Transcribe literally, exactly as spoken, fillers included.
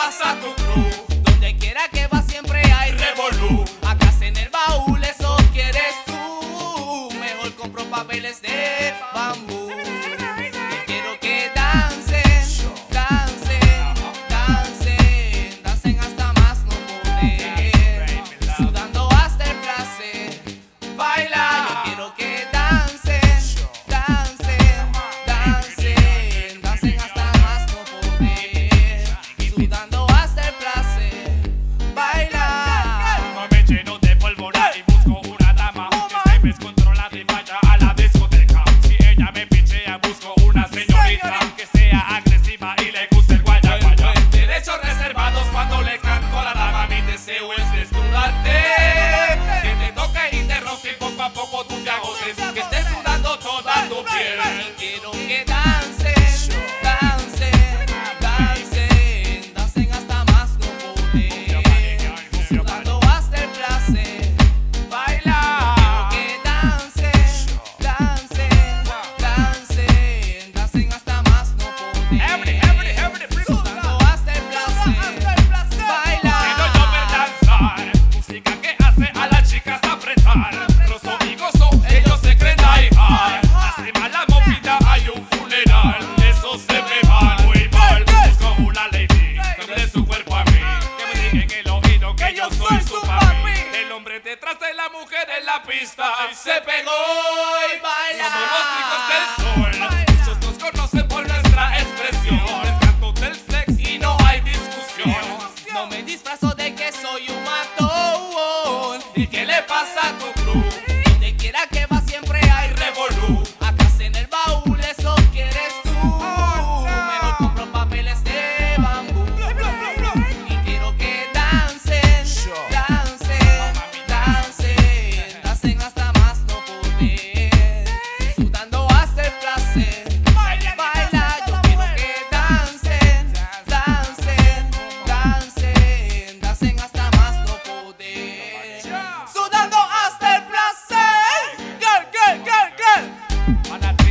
pasa tu crew? Donde quiera que vas siempre hay revolú. Acá en el baúl eso quieres tú. Mejor compro papeles de bambú. Y quiero que dancen, dancen, dancen, dancen hasta más no poder, sudando hasta el placer. Baila, yo quiero que dancen, dancen, dancen, dancen hasta más no poder, sudando hasta el placer. Baila. No me lleno de pólvora y busco una dama que se descontrolada y vaya a la discoteca. Si ella me pichea busco una señorita que sea agresiva y le guste el guaya guaya. Derechos reservados cuando le canto a la dama. Mi deseo es desnudarte, que te toque y te roce y poco a poco tú te agotes, que estés sudando toda tu piel. Y quiero que dancen, dancen, dancen, dancen hasta más no poder, sudando hasta el placer. Baila, quiero que dancen, dancen, dancen, dancen hasta más no poder, sudando hasta el placer. Baila. Quiero yo ver danzar, música que hace a las chicas apretar. Los amigos son, ellos se creen high high. Hace mala movida, hay un funeral. Eso se ve mal, muy mal. Busco una lady que me dé su cuerpo a mí, que me diga en el oído que yo soy su papi. El hombre detrás de la mujer en la pista Se pegó y baila. Somos los hijos del sol. Muchos nos conocen por nuestra expresión. Les canto del sex y no hay discusión. No me disfrazo de que soy un matón. ¿Y qué le pasa a tu crew? Donde quiera que vas siempre hay revolú. Acá en el baúl eso quieres tú. Mejor compro papeles de bambú. Y quiero que dancen, dancen, dancen, dancen hasta más no poder, sudando hasta el placer. Baila, yo quiero que dancen, dancen, dancen, dancen hasta más no poder, sudando hasta el placer. Girl, girl, girl, girl. Manatí.